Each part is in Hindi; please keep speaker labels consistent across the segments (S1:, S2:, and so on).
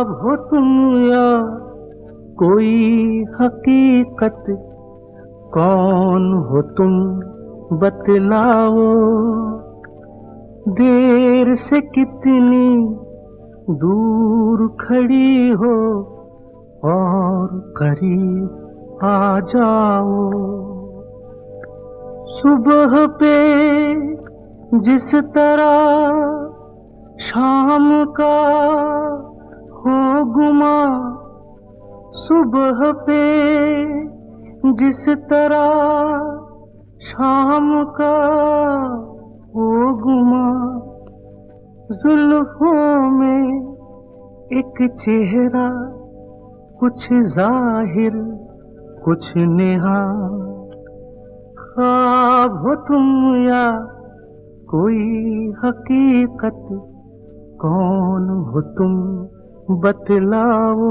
S1: ख्वाब हो तुम या कोई हकीकत, कौन हो तुम बतलाओ। देर से कितनी दूर खड़ी हो और करीब आ जाओ। सुबह पे जिस तरह शाम का हो गुमा, सुबह पे जिस तरह शाम का हो गुमा, जुल्फों में एक चेहरा, कुछ जाहिर कुछ नेहा। ख्वाब हो तुम या कोई हकीकत, कौन हो तुम बतलाओ।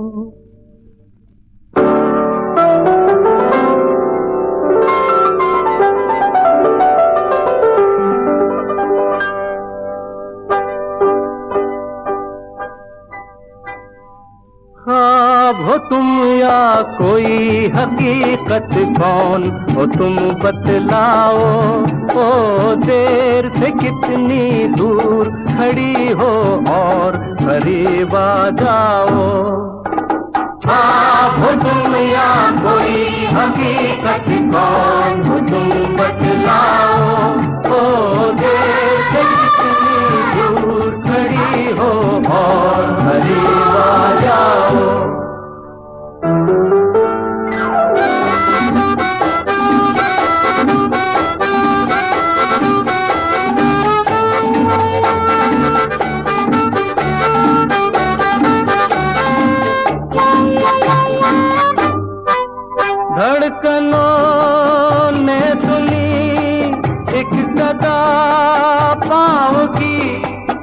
S1: ख्वाब हो तुम या कोई हकीकत, कौन हो तुम बतलाओ। ओ देर से कितनी दूर खड़ी हो और करीब आ जाओ। ख्वाब हो तुम या कोई हकीकत, कौन हो तुम बतलाओ। ओ देर से कितनी दूर खड़ी हो और करीब आ जाओ। धड़कनों ने सुनी एक सदा पाँव की,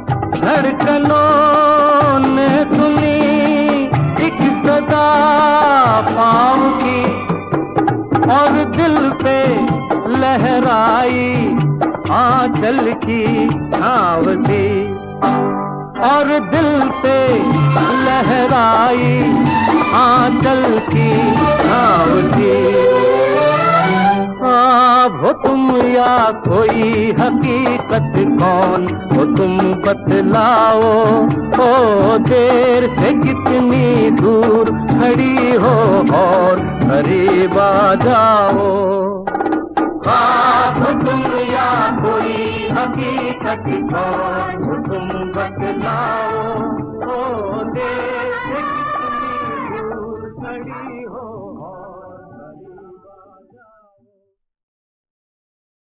S1: धड़कनों ने सुनी एक सदा पाँव की, और दिल पे लहराई आंचल की छाँव सी, और दिल पे लहराई आंचल की छाँव सी। ख्वाब हो तुम या कोई हकीकत, कौन हो तुम बतलाओ। ओ देर से कितनी दूर खड़ी हो और करीब आ जाओ। ख्वाब हो तुम या कोई हकीकत, कौन हो तुम बतलाओ। ओ देर